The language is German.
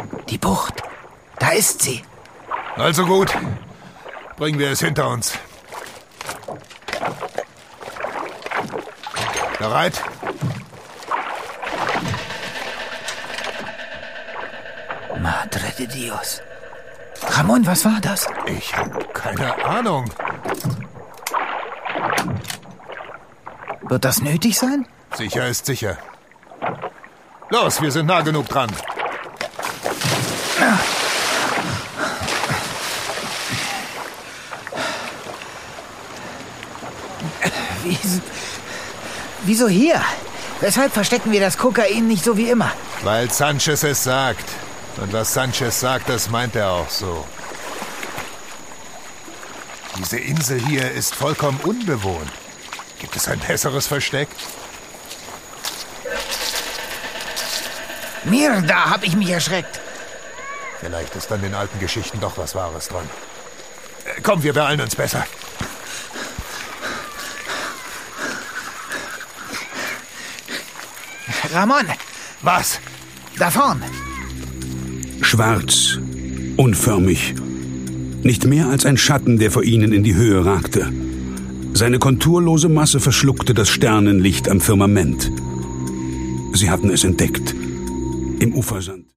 Die Bucht. Da ist sie. Also gut. Bringen wir es hinter uns. Bereit? Madre de Dios. Ramon, was war das? Ich habe keine Ahnung. Wird das nötig sein? Sicher ist sicher. Los, wir sind nah genug dran. Wieso hier? Weshalb verstecken wir das Kokain nicht so wie immer? Weil Sanchez es sagt. Und was Sanchez sagt, das meint er auch so. Diese Insel hier ist vollkommen unbewohnt. Gibt es ein besseres Versteck? Mierda, hab ich mich erschreckt. Vielleicht ist an den alten Geschichten doch was Wahres dran. Komm, wir beeilen uns besser. Ramon! Was? Da vorn! Schwarz, unförmig. Nicht mehr als ein Schatten, der vor ihnen in die Höhe ragte. Seine konturlose Masse verschluckte das Sternenlicht am Firmament. Sie hatten es entdeckt. Im Ufersand.